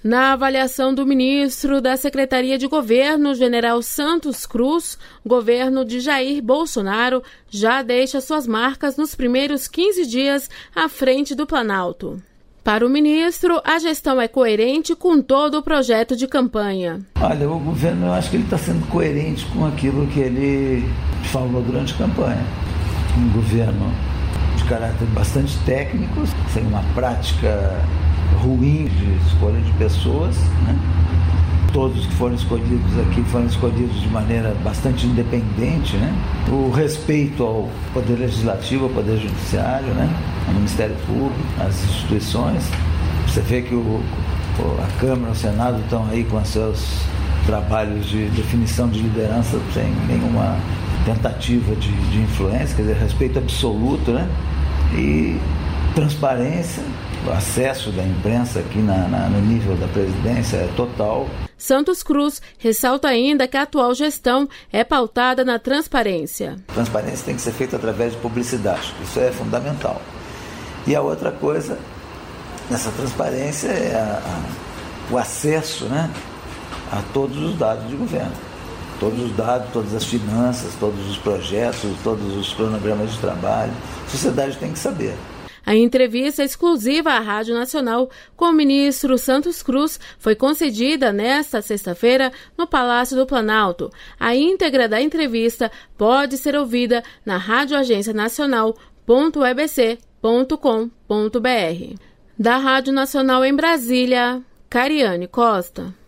Na avaliação do ministro da Secretaria de Governo, General Santos Cruz, o governo de Jair Bolsonaro já deixa suas marcas nos primeiros 15 dias à frente do Planalto. Para o ministro, a gestão é coerente com todo o projeto de campanha. Olha, o governo, eu acho que ele está sendo coerente com aquilo que ele falou durante a campanha. Um governo de caráter bastante técnico, sem uma prática ruim de escolha de pessoas, né? Todos que foram escolhidos aqui foram escolhidos de maneira bastante independente, né? O respeito ao Poder Legislativo, ao Poder Judiciário, né? Ao Ministério Público, às instituições. Você vê que a Câmara e o Senado estão aí com os seus trabalhos de definição de liderança sem nenhuma tentativa de influência, quer dizer, respeito absoluto, né? E transparência. O acesso da imprensa aqui no nível da presidência é total. Santos Cruz ressalta ainda que a atual gestão é pautada na transparência. A transparência tem que ser feita através de publicidade, isso é fundamental. E a outra coisa nessa transparência é o acesso, né, a todos os dados de governo. Todos os dados, todas as finanças, todos os projetos, todos os cronogramas de trabalho. A sociedade tem que saber. A entrevista exclusiva à Rádio Nacional com o ministro Santos Cruz foi concedida nesta sexta-feira no Palácio do Planalto. A íntegra da entrevista pode ser ouvida na radioagencianacional.webc.com.br. Da Rádio Nacional em Brasília, Cariane Costa.